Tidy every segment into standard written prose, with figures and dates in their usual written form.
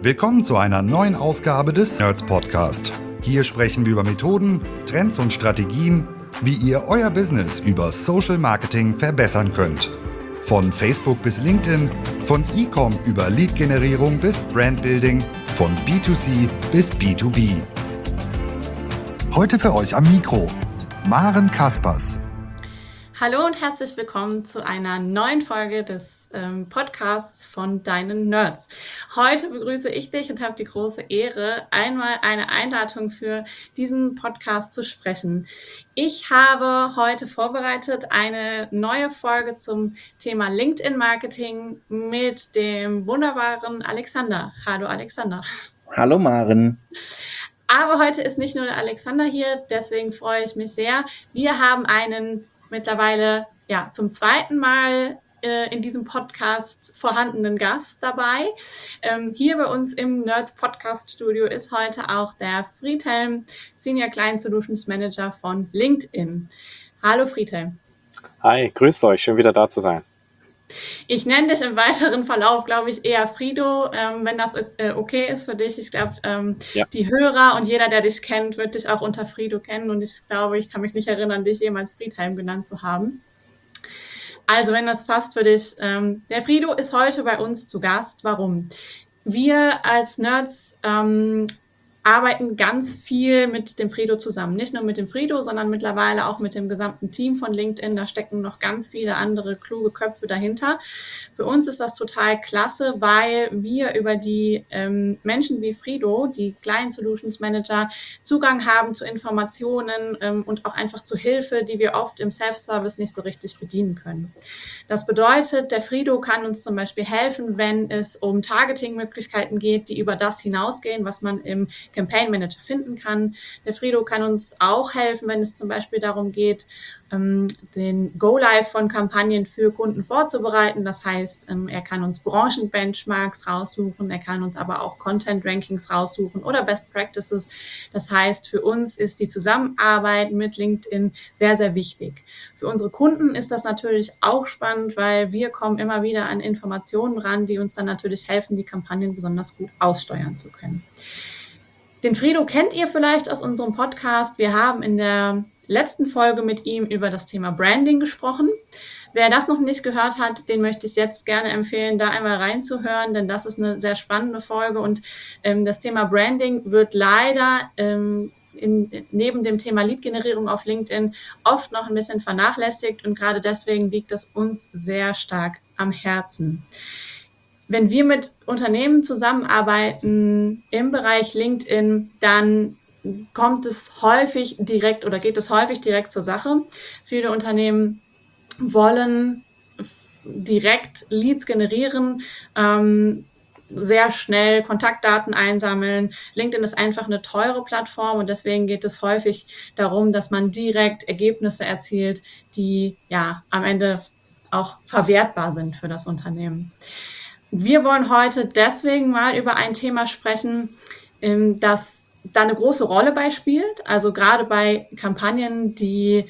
Willkommen zu einer neuen Ausgabe des Nerds Podcast. Hier sprechen wir über Methoden, Trends und Strategien, wie ihr euer Business über Social Marketing verbessern könnt. Von Facebook bis LinkedIn, von E-Com über Lead-Generierung bis Brandbuilding, von B2C bis B2B. Heute für euch am Mikro Maren Kaspers. Hallo und herzlich willkommen zu einer neuen Folge des Podcasts von Deinen Nerds. Heute begrüße ich dich und habe die große Ehre, einmal eine Einladung für diesen Podcast zu sprechen. Ich habe heute vorbereitet eine neue Folge zum Thema LinkedIn-Marketing mit dem wunderbaren Alexander. Hallo Alexander. Hallo Maren. Aber heute ist nicht nur der Alexander hier, deswegen freue ich mich sehr. Wir haben einen mittlerweile zum zweiten Mal in diesem Podcast vorhandenen Gast dabei. Hier bei uns im Nerds Podcast Studio ist heute auch der Friedhelm, Senior Client Solutions Manager von LinkedIn. Hallo Friedhelm. Hi, grüßt euch, schön wieder da zu sein. Ich nenne dich im weiteren Verlauf, glaube ich, eher Frido, wenn das okay ist für dich. Ich glaube, Die Hörer und jeder, der dich kennt, wird dich auch unter Frido kennen. Und ich glaube, ich kann mich nicht erinnern, dich jemals Friedhelm genannt zu haben. Also, wenn das passt für dich. Der Frido ist heute bei uns zu Gast. Warum? Wir als Nerds arbeiten ganz viel mit dem Frido zusammen. Nicht nur mit dem Frido, sondern mittlerweile auch mit dem gesamten Team von LinkedIn. Da stecken noch ganz viele andere kluge Köpfe dahinter. Für uns ist das total klasse, weil wir über die Menschen wie Frido, die Client Solutions Manager, Zugang haben zu Informationen und auch einfach zu Hilfe, die wir oft im Self-Service nicht so richtig bedienen können. Das bedeutet, der Frido kann uns zum Beispiel helfen, wenn es um Targeting-Möglichkeiten geht, die über das hinausgehen, was man im Campaign Manager finden kann. Der Frido kann uns auch helfen, wenn es zum Beispiel darum geht, den Go-Live von Kampagnen für Kunden vorzubereiten. Das heißt, er kann uns Branchenbenchmarks raussuchen, er kann uns aber auch Content-Rankings raussuchen oder Best Practices. Das heißt, für uns ist die Zusammenarbeit mit LinkedIn sehr, sehr wichtig. Für unsere Kunden ist das natürlich auch spannend, weil wir kommen immer wieder an Informationen ran, die uns dann natürlich helfen, die Kampagnen besonders gut aussteuern zu können. Den Frido kennt ihr vielleicht aus unserem Podcast. Wir haben in der letzten Folge mit ihm über das Thema Branding gesprochen. Wer das noch nicht gehört hat, den möchte ich jetzt gerne empfehlen, da einmal reinzuhören, denn das ist eine sehr spannende Folge und das Thema Branding wird leider neben dem Thema Lead-Generierung auf LinkedIn oft noch ein bisschen vernachlässigt und gerade deswegen liegt es uns sehr stark am Herzen. Wenn wir mit Unternehmen zusammenarbeiten im Bereich LinkedIn, dann geht es häufig direkt zur Sache. Viele Unternehmen wollen direkt Leads generieren, sehr schnell Kontaktdaten einsammeln. LinkedIn ist einfach eine teure Plattform und deswegen geht es häufig darum, dass man direkt Ergebnisse erzielt, die am Ende auch verwertbar sind für das Unternehmen. Wir wollen heute deswegen mal über ein Thema sprechen, das da eine große Rolle bei spielt. Also gerade bei Kampagnen, die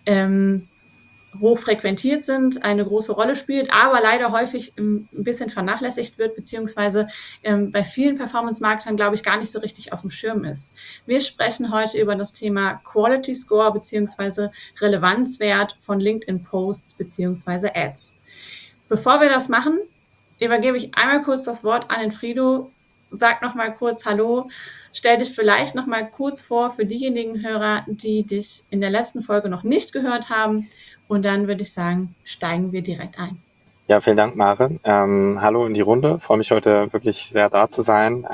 hochfrequentiert sind, eine große Rolle spielt, aber leider häufig ein bisschen vernachlässigt wird, beziehungsweise bei vielen Performance-Marketern, glaube ich, gar nicht so richtig auf dem Schirm ist. Wir sprechen heute über das Thema Quality Score beziehungsweise Relevanzwert von LinkedIn-Posts beziehungsweise Ads. Bevor wir das machen, übergebe ich einmal kurz das Wort an den Frido. Sag noch mal kurz Hallo. Stell dich vielleicht noch mal kurz vor für diejenigen Hörer, die dich in der letzten Folge noch nicht gehört haben. Und dann würde ich sagen, steigen wir direkt ein. Ja, vielen Dank, Maren. Hallo in die Runde. Freue mich heute wirklich sehr da zu sein.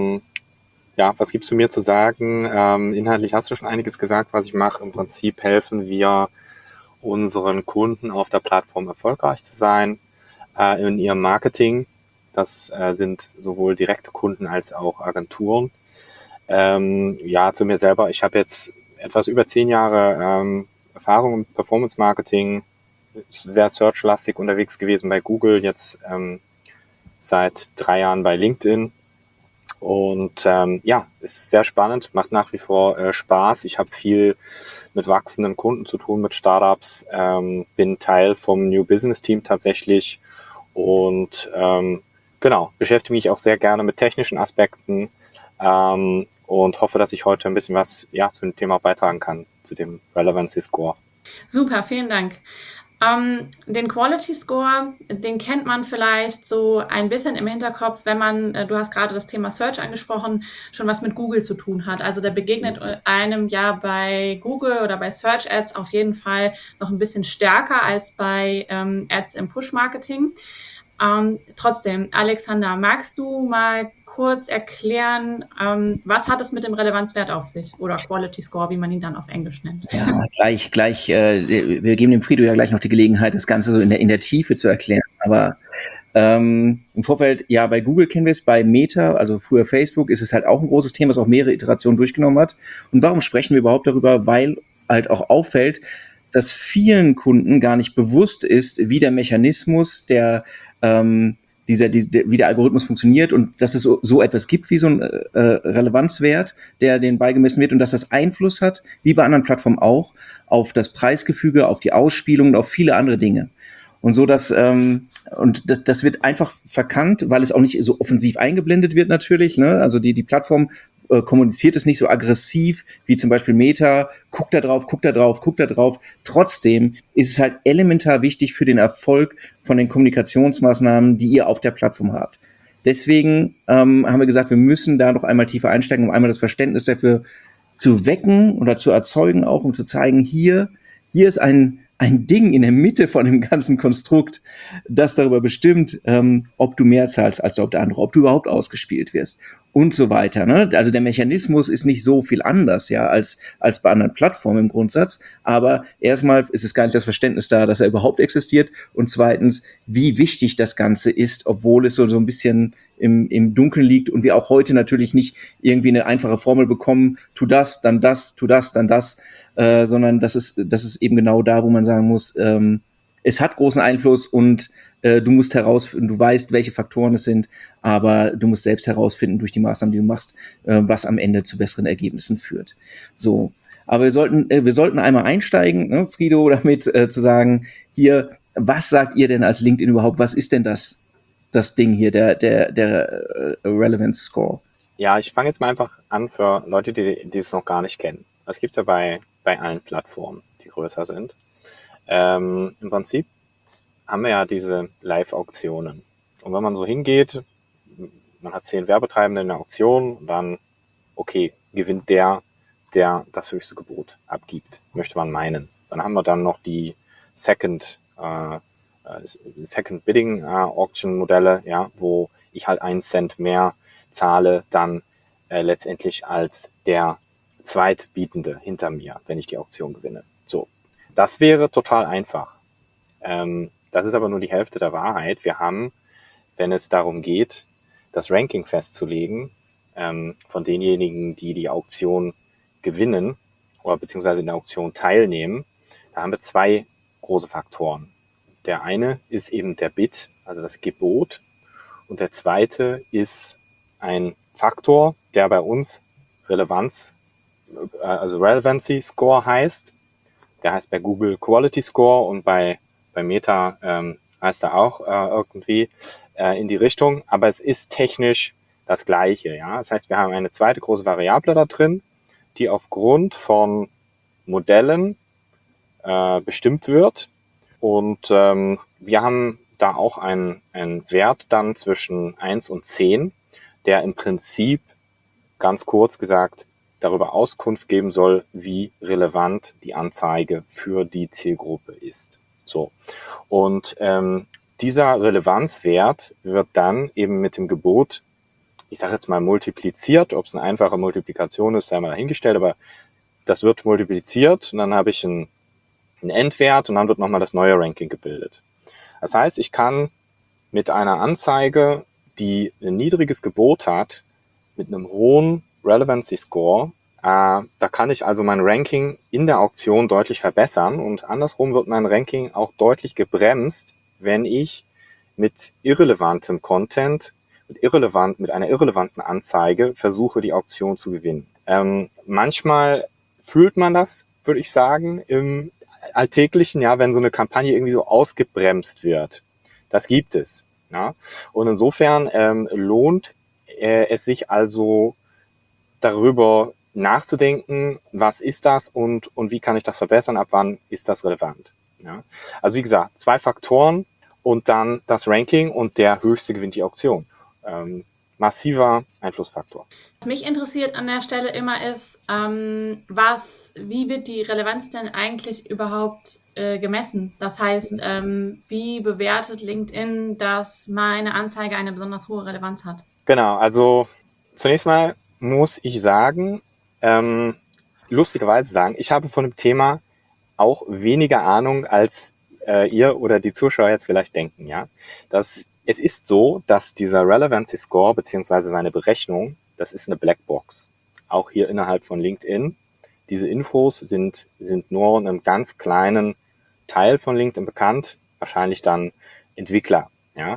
Was gibt's zu mir zu sagen? Inhaltlich hast du schon einiges gesagt, was ich mache. Im Prinzip helfen wir unseren Kunden auf der Plattform erfolgreich zu sein in ihrem Marketing. Das sind sowohl direkte Kunden als auch Agenturen. Zu mir selber. Ich habe jetzt etwas über 10 Jahre Erfahrung im Performance-Marketing, sehr search-lastig unterwegs gewesen bei Google, jetzt seit 3 Jahren bei LinkedIn. Und ist sehr spannend, macht nach wie vor Spaß. Ich habe viel mit wachsenden Kunden zu tun, mit Startups, bin Teil vom New Business Team tatsächlich und Genau, beschäftige mich auch sehr gerne mit technischen Aspekten und hoffe, dass ich heute ein bisschen was zu dem Thema beitragen kann, zu dem Relevancy Score. Super, vielen Dank. Den Quality Score, den kennt man vielleicht so ein bisschen im Hinterkopf, wenn man, du hast gerade das Thema Search angesprochen, schon was mit Google zu tun hat. Also der begegnet einem ja bei Google oder bei Search Ads auf jeden Fall noch ein bisschen stärker als bei Ads im Push-Marketing. Trotzdem, Alexander, magst du mal kurz erklären, was hat es mit dem Relevanzwert auf sich oder Quality Score, wie man ihn dann auf Englisch nennt? Ja, gleich. Wir geben dem Frido ja gleich noch die Gelegenheit, das Ganze so in der Tiefe zu erklären. Aber im Vorfeld, ja, bei Google kennen wir es, bei Meta, also früher Facebook, ist es halt auch ein großes Thema, das auch mehrere Iterationen durchgenommen hat. Und warum sprechen wir überhaupt darüber? Weil halt auch auffällt, dass vielen Kunden gar nicht bewusst ist, wie der Mechanismus wie der Algorithmus funktioniert und dass es so etwas gibt wie so ein Relevanzwert, der den beigemessen wird und dass das Einfluss hat, wie bei anderen Plattformen auch, auf das Preisgefüge, auf die Ausspielung und auf viele andere Dinge. Und so, dass das wird einfach verkannt, weil es auch nicht so offensiv eingeblendet wird natürlich, ne? Also die Plattform kommuniziert es nicht so aggressiv wie zum Beispiel Meta, guck da drauf. Trotzdem ist es halt elementar wichtig für den Erfolg von den Kommunikationsmaßnahmen, die ihr auf der Plattform habt. Deswegen haben wir gesagt, wir müssen da noch einmal tiefer einsteigen, um einmal das Verständnis dafür zu wecken oder zu erzeugen, auch um zu zeigen, hier ist ein Ding in der Mitte von dem ganzen Konstrukt, das darüber bestimmt, ob du mehr zahlst als der andere, ob du überhaupt ausgespielt wirst und so weiter. Ne? Also der Mechanismus ist nicht so viel anders, ja, als bei anderen Plattformen im Grundsatz. Aber erstmal ist es gar nicht das Verständnis da, dass er überhaupt existiert. Und zweitens, wie wichtig das Ganze ist, obwohl es so ein bisschen im Dunkeln liegt und wir auch heute natürlich nicht irgendwie eine einfache Formel bekommen, tu das, dann das, tu das, dann das, sondern das ist eben genau da, wo man sagen muss, es hat großen Einfluss und du musst herausfinden, du weißt, welche Faktoren es sind, aber du musst selbst herausfinden durch die Maßnahmen, die du machst, was am Ende zu besseren Ergebnissen führt. So, aber wir sollten einmal einsteigen, ne, Frido, damit zu sagen, hier, was sagt ihr denn als LinkedIn überhaupt? Was ist denn das Ding hier, der Relevance Score? Ja, ich fange jetzt mal einfach an für Leute, die es noch gar nicht kennen. Das gibt's ja bei allen Plattformen, die größer sind. Im Prinzip haben wir ja diese Live-Auktionen. Und wenn man so hingeht, man hat 10 Werbetreibende in der Auktion, dann, okay, gewinnt der das höchste Gebot abgibt, möchte man meinen. Dann haben wir dann noch die Second Bidding Auction Modelle, ja, wo ich halt 1 Cent mehr zahle, dann letztendlich als der Zweitbietende hinter mir, wenn ich die Auktion gewinne. So, das wäre total einfach. Das ist aber nur die Hälfte der Wahrheit. Wir haben, wenn es darum geht, das Ranking festzulegen, von denjenigen, die die Auktion gewinnen oder beziehungsweise in der Auktion teilnehmen, da haben wir 2 große Faktoren. Der eine ist eben der Bid, also das Gebot, und der zweite ist ein Faktor, der bei uns Relevancy Score heißt. Der heißt bei Google Quality Score und bei Meta heißt er auch irgendwie in die Richtung, aber es ist technisch das Gleiche. Ja? Das heißt, wir haben eine zweite große Variable da drin, die aufgrund von Modellen bestimmt wird. Und wir haben da auch einen Wert dann zwischen 1 und 10, der im Prinzip, ganz kurz gesagt, darüber Auskunft geben soll, wie relevant die Anzeige für die Zielgruppe ist. So. Und dieser Relevanzwert wird dann eben mit dem Gebot, ich sage jetzt mal multipliziert, ob es eine einfache Multiplikation ist, sei mal dahingestellt, aber das wird multipliziert und dann habe ich einen Endwert und dann wird nochmal das neue Ranking gebildet. Das heißt, ich kann mit einer Anzeige, die ein niedriges Gebot hat, mit einem hohen Relevancy Score, da kann ich also mein Ranking in der Auktion deutlich verbessern und andersrum wird mein Ranking auch deutlich gebremst, wenn ich mit irrelevantem Content, mit einer irrelevanten Anzeige versuche, die Auktion zu gewinnen. Manchmal fühlt man das, würde ich sagen, im Alltäglichen, ja, wenn so eine Kampagne irgendwie so ausgebremst wird. Das gibt es. Ja? Und insofern lohnt es sich also darüber nachzudenken, was ist das und wie kann ich das verbessern, ab wann ist das relevant. Ja? Also wie gesagt, 2 Faktoren und dann das Ranking und der Höchste gewinnt die Auktion. Massiver Einflussfaktor. Was mich interessiert an der Stelle immer ist, wie wird die Relevanz denn eigentlich überhaupt gemessen? Das heißt, wie bewertet LinkedIn, dass meine Anzeige eine besonders hohe Relevanz hat? Genau, also zunächst mal muss ich sagen, lustigerweise sagen, ich habe von dem Thema auch weniger Ahnung, als ihr oder die Zuschauer jetzt vielleicht denken. Ja, es ist so, dass dieser Relevancy Score beziehungsweise seine Berechnung, das ist eine Blackbox. Auch hier innerhalb von LinkedIn. Diese Infos sind nur einem ganz kleinen Teil von LinkedIn bekannt, wahrscheinlich dann Entwickler. Ja.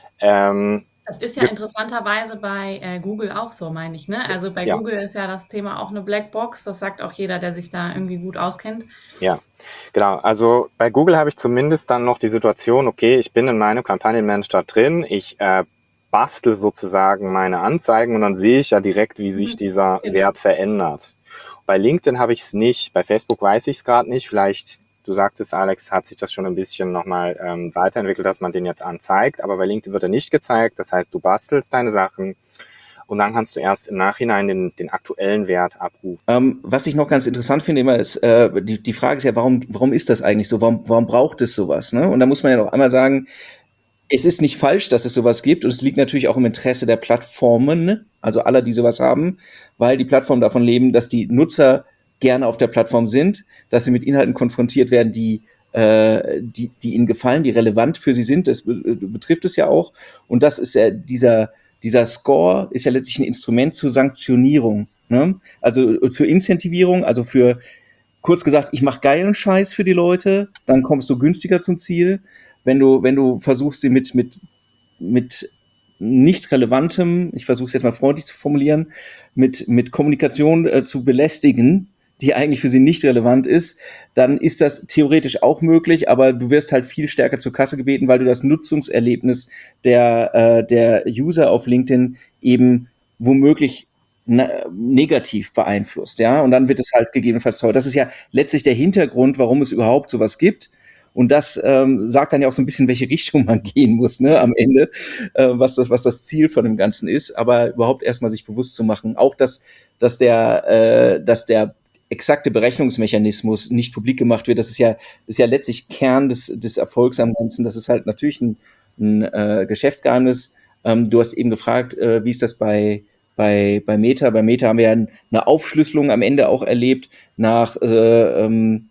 Das ist ja interessanterweise bei Google auch so, meine ich. Ne? Also bei Google ist ja das Thema auch eine Blackbox. Das sagt auch jeder, der sich da irgendwie gut auskennt. Ja, genau. Also bei Google habe ich zumindest dann noch die Situation, okay, ich bin in meinem Kampagnenmanager drin, ich bastel sozusagen meine Anzeigen und dann sehe ich ja direkt, wie sich dieser Wert verändert. Bei LinkedIn habe ich es nicht, bei Facebook weiß ich es gerade nicht. Vielleicht, du sagtest, Alex, hat sich das schon ein bisschen nochmal weiterentwickelt, dass man den jetzt anzeigt, aber bei LinkedIn wird er nicht gezeigt. Das heißt, du bastelst deine Sachen und dann kannst du erst im Nachhinein den aktuellen Wert abrufen. Was ich noch ganz interessant finde immer ist, die Frage ist ja, warum ist das eigentlich so? Warum braucht es sowas? Ne? Und da muss man ja noch einmal sagen, es ist nicht falsch, dass es sowas gibt und es liegt natürlich auch im Interesse der Plattformen, also aller, die sowas haben, weil die Plattformen davon leben, dass die Nutzer gerne auf der Plattform sind, dass sie mit Inhalten konfrontiert werden, die ihnen gefallen, die relevant für sie sind. Das betrifft es ja auch. Und das ist ja dieser Score ist ja letztlich ein Instrument zur Sanktionierung, ne? Also zur Incentivierung, also für, kurz gesagt, ich mache geilen Scheiß für die Leute, dann kommst du günstiger zum Ziel. Wenn du versuchst, sie mit nicht relevantem, ich versuche es jetzt mal freundlich zu formulieren, mit Kommunikation zu belästigen, die eigentlich für sie nicht relevant ist, dann ist das theoretisch auch möglich, aber du wirst halt viel stärker zur Kasse gebeten, weil du das Nutzungserlebnis der User auf LinkedIn eben womöglich negativ beeinflusst, ja, und dann wird es halt gegebenenfalls teuer. Das ist ja letztlich der Hintergrund, warum es überhaupt sowas gibt. Und das sagt dann ja auch so ein bisschen, welche Richtung man gehen muss, ne, am Ende, was das Ziel von dem Ganzen ist. Aber überhaupt erstmal sich bewusst zu machen, auch dass der exakte Berechnungsmechanismus nicht publik gemacht wird, das ist ja letztlich Kern des Erfolgs am Ganzen. Das ist halt natürlich ein Geschäftsgeheimnis. Du hast eben gefragt, wie ist das bei Meta? Bei Meta haben wir ja eine Aufschlüsselung am Ende auch erlebt nach in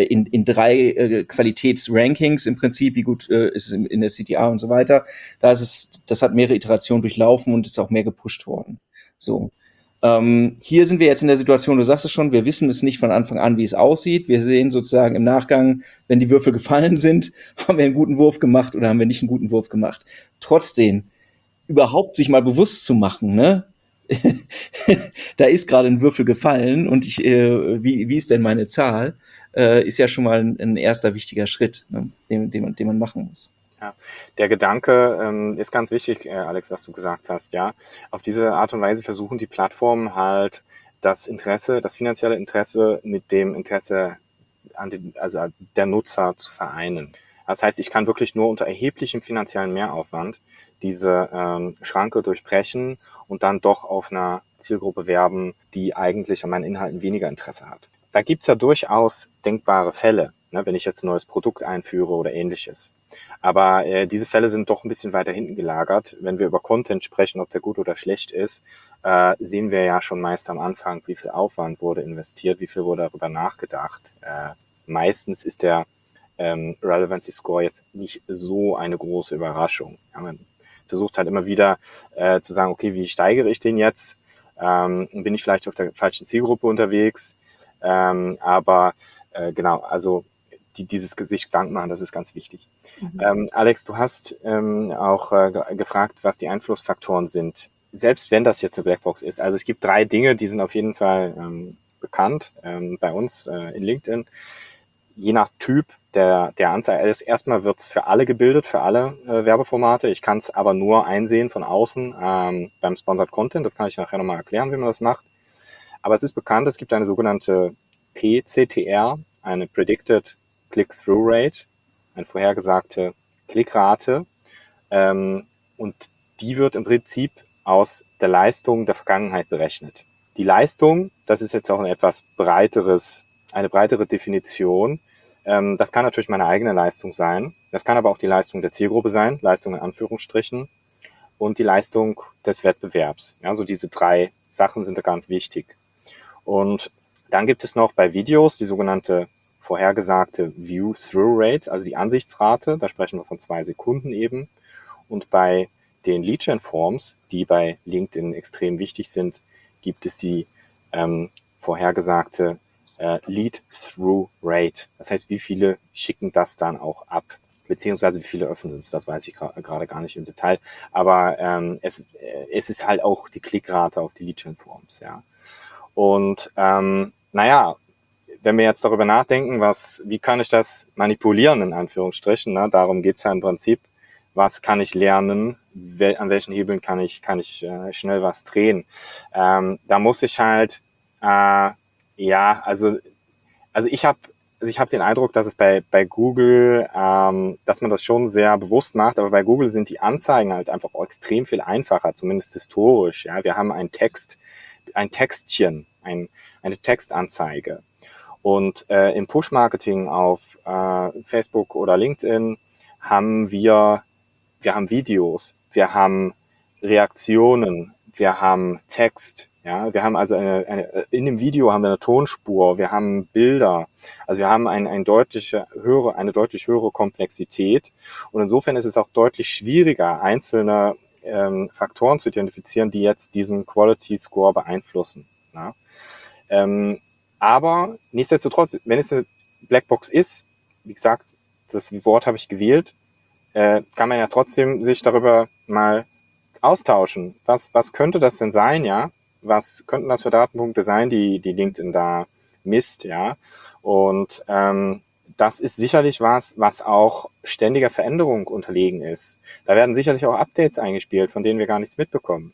3 Qualitätsrankings im Prinzip, wie gut ist es in der CTA und so weiter. Das hat mehrere Iterationen durchlaufen und ist auch mehr gepusht worden. So. Hier sind wir jetzt in der Situation, du sagst es schon, wir wissen es nicht von Anfang an, wie es aussieht. Wir sehen sozusagen im Nachgang, wenn die Würfel gefallen sind, haben wir einen guten Wurf gemacht oder haben wir nicht einen guten Wurf gemacht. Trotzdem, überhaupt sich mal bewusst zu machen, ne? Da ist gerade ein Würfel gefallen und wie ist denn meine Zahl? Ist ja schon mal ein erster wichtiger Schritt, ne, den man machen muss. Ja, der Gedanke ist ganz wichtig, Alex, was du gesagt hast. Ja, auf diese Art und Weise versuchen die Plattformen halt das finanzielle Interesse mit dem Interesse also der Nutzer zu vereinen. Das heißt, ich kann wirklich nur unter erheblichem finanziellen Mehraufwand diese Schranke durchbrechen und dann doch auf einer Zielgruppe werben, die eigentlich an meinen Inhalten weniger Interesse hat. Da gibt's ja durchaus denkbare Fälle, ne, wenn ich jetzt ein neues Produkt einführe oder ähnliches. Aber diese Fälle sind doch ein bisschen weiter hinten gelagert. Wenn wir über Content sprechen, ob der gut oder schlecht ist, sehen wir ja schon meist am Anfang, wie viel Aufwand wurde investiert, wie viel wurde darüber nachgedacht. Meistens ist der Relevancy Score jetzt nicht so eine große Überraschung. Ja, man versucht halt immer wieder zu sagen, okay, wie steigere ich den jetzt? Bin ich vielleicht auf der falschen Zielgruppe unterwegs? Aber genau, also dieses sich Gedanken machen, das ist ganz wichtig. Alex, du hast auch gefragt, was die Einflussfaktoren sind. Selbst wenn das jetzt eine Blackbox ist. Also es gibt 3 Dinge, die sind auf jeden Fall bekannt bei uns in LinkedIn. Je nach Typ der Anzeige. Erstmal wird es für alle gebildet, für alle Werbeformate. Ich kann es aber nur einsehen von außen beim Sponsored Content. Das kann ich nachher nochmal erklären, wie man das macht. Aber es ist bekannt, es gibt eine sogenannte PCTR, eine Predicted Click-Through Rate, eine vorhergesagte Klickrate. Und die wird im Prinzip aus der Leistung der Vergangenheit berechnet. Die Leistung, das ist jetzt auch eine breitere Definition. Das kann natürlich meine eigene Leistung sein. Das kann aber auch die Leistung der Zielgruppe sein, Leistung in Anführungsstrichen, und die Leistung des Wettbewerbs. Ja, so diese 3 Sachen sind da ganz wichtig. Und dann gibt es noch bei Videos die sogenannte vorhergesagte View-Through-Rate, also die Ansichtsrate. Da sprechen wir von 2 Sekunden eben. Und bei den Lead-Gen-Forms, die bei LinkedIn extrem wichtig sind, gibt es die vorhergesagte Lead-Through-Rate. Das heißt, wie viele schicken das dann auch ab? Beziehungsweise wie viele öffnen es? Das weiß ich gerade gar nicht im Detail. Aber es ist halt auch die Klickrate auf die Lead-Gen-Forms. Ja. Und wenn wir jetzt darüber nachdenken, wie kann ich das manipulieren, in Anführungsstrichen, ne? Darum geht's ja im Prinzip. Was kann ich lernen? An welchen Hebeln kann ich schnell was drehen? Da muss ich halt, also ich habe den Eindruck, dass es bei Google, dass man das schon sehr bewusst macht, aber bei Google sind die Anzeigen halt einfach auch extrem viel einfacher, zumindest historisch. Ja, wir haben ein Textchen, eine Textanzeige. Und im Push-Marketing auf Facebook oder LinkedIn haben wir Videos, wir haben Reaktionen, wir haben Text, ja, wir haben also in dem Video haben wir eine Tonspur, wir haben Bilder, also wir haben eine deutlich höhere Komplexität, und insofern ist es auch deutlich schwieriger, einzelne Faktoren zu identifizieren, die jetzt diesen Quality Score beeinflussen. Ja. Aber nichtsdestotrotz, wenn es eine Blackbox ist, wie gesagt, das Wort habe ich gewählt, kann man ja trotzdem sich darüber mal austauschen. Was könnte das denn sein, ja? Was könnten das für Datenpunkte sein, die LinkedIn da misst, ja? Und das ist sicherlich was auch ständiger Veränderung unterlegen ist. Da werden sicherlich auch Updates eingespielt, von denen wir gar nichts mitbekommen.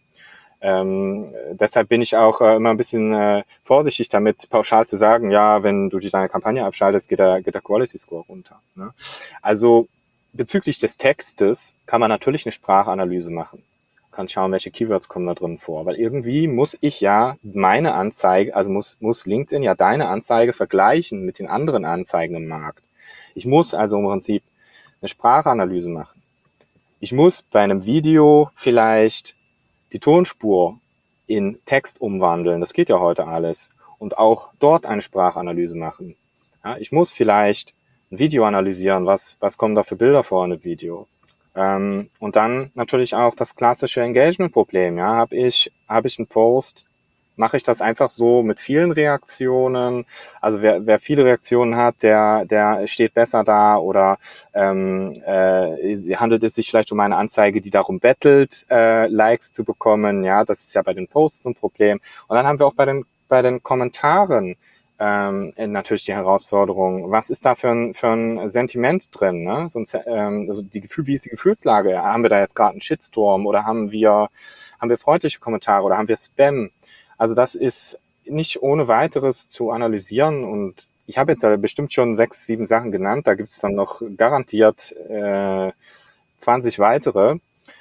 Deshalb bin ich auch immer ein bisschen vorsichtig damit, pauschal zu sagen, ja, wenn du deine Kampagne abschaltest, geht der Quality Score runter. Ne? Also bezüglich des Textes kann man natürlich eine Sprachanalyse machen. Kann schauen, welche Keywords kommen da drin vor. Weil irgendwie muss ich ja meine Anzeige, also muss LinkedIn ja deine Anzeige vergleichen mit den anderen Anzeigen im Markt. Ich muss also im Prinzip eine Sprachanalyse machen. Ich muss bei einem Video vielleicht die Tonspur in Text umwandeln. Das geht ja heute alles. Und auch dort eine Sprachanalyse machen. Ja, ich muss vielleicht ein Video analysieren. Was kommen da für Bilder vor in einem Video? Und dann natürlich auch das klassische Engagement-Problem. Ja, habe ich einen Post, mache ich das einfach so mit vielen Reaktionen. Also wer viele Reaktionen hat, der steht besser da, oder handelt es sich vielleicht um eine Anzeige, die darum bettelt, Likes zu bekommen. Ja, das ist ja bei den Posts ein Problem. Und dann haben wir auch bei den Kommentaren natürlich die Herausforderung, was ist da für ein Sentiment drin? Ne? Also wie ist die Gefühlslage? Haben wir da jetzt gerade einen Shitstorm, oder haben wir freundliche Kommentare, oder haben wir Spam? Also das ist nicht ohne weiteres zu analysieren, und ich habe jetzt bestimmt schon 6, 7 Sachen genannt, da gibt es dann noch garantiert 20 weitere.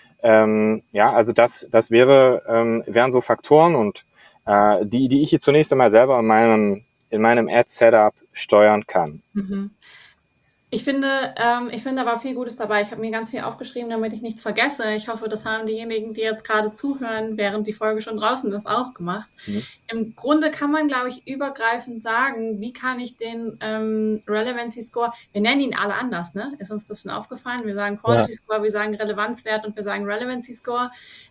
Also das wären so Faktoren, und die ich jetzt zunächst einmal selber in meinem Ad-Setup steuern kann. Mhm. Ich finde aber viel Gutes dabei. Ich habe mir ganz viel aufgeschrieben, damit ich nichts vergesse. Ich hoffe, das haben diejenigen, die jetzt gerade zuhören, während die Folge schon draußen ist, auch gemacht. Mhm. Im Grunde kann man, glaube ich, übergreifend sagen, wie kann ich den Relevancy Score, wir nennen ihn alle anders, ne? Ist uns das schon aufgefallen? Wir sagen Quality Score, wir sagen Relevanzwert und wir sagen Relevancy Score.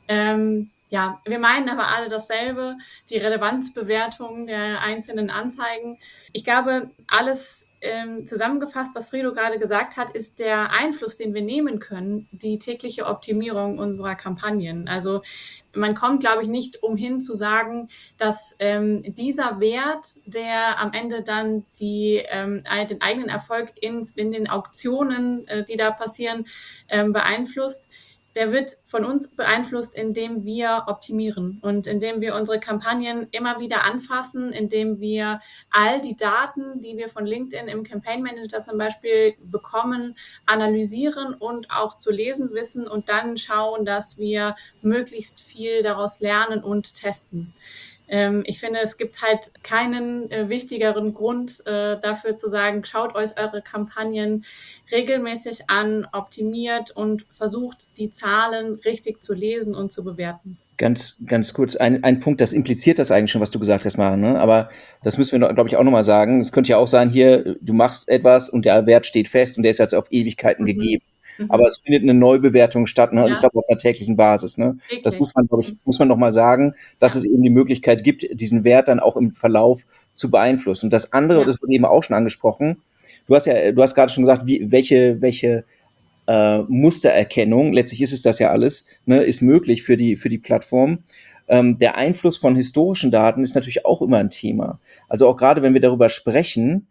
Ja, wir meinen aber alle dasselbe, die Relevanzbewertung der einzelnen Anzeigen. Ich glaube, alles zusammengefasst, was Frido gerade gesagt hat, ist der Einfluss, den wir nehmen können, die tägliche Optimierung unserer Kampagnen. Also man kommt, glaube ich, nicht umhin zu sagen, dass dieser Wert, der am Ende dann den eigenen Erfolg in den Auktionen, die da passieren, beeinflusst, der wird von uns beeinflusst, indem wir optimieren und indem wir unsere Kampagnen immer wieder anfassen, indem wir all die Daten, die wir von LinkedIn im Campaign Manager zum Beispiel bekommen, analysieren und auch zu lesen wissen und dann schauen, dass wir möglichst viel daraus lernen und testen. Ich finde, es gibt halt keinen wichtigeren Grund dafür zu sagen, schaut euch eure Kampagnen regelmäßig an, optimiert und versucht, die Zahlen richtig zu lesen und zu bewerten. Ganz kurz, ein Punkt, das impliziert das eigentlich schon, was du gesagt hast, Maren, ne? Aber das müssen wir, glaube ich, auch nochmal sagen. Es könnte ja auch sein, hier, du machst etwas und der Wert steht fest und der ist jetzt auf Ewigkeiten gegeben. Aber es findet eine Neubewertung statt, ne? Ich glaube, auf einer täglichen Basis, ne? Das muss man, glaube ich, noch mal sagen, dass es eben die Möglichkeit gibt, diesen Wert dann auch im Verlauf zu beeinflussen. Und das andere, das wurde eben auch schon angesprochen. Du hast gerade schon gesagt, welche Mustererkennung, letztlich ist es das ja alles, ne, ist möglich für die Plattform. Der Einfluss von historischen Daten ist natürlich auch immer ein Thema. Also auch gerade, wenn wir darüber sprechen,